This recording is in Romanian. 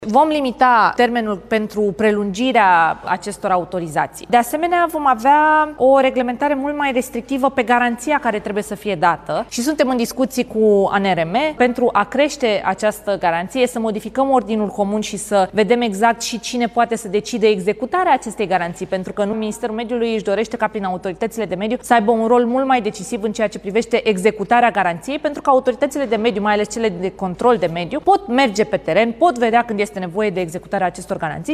Vom limita termenul pentru prelungirea acestor autorizații. De asemenea, vom avea o reglementare mult mai restrictivă pe garanția care trebuie să fie dată și suntem în discuții cu ANRM pentru a crește această garanție, să modificăm ordinul comun și să vedem exact și cine poate să decide executarea acestei garanții, pentru că Ministerul Mediului își dorește ca prin autoritățile de mediu să aibă un rol mult mai decisiv în ceea ce privește executarea garanției, pentru că autoritățile de mediu, mai ales cele de control de mediu, pot merge pe teren, pot vedea când este nevoie de executarea acestor garanții.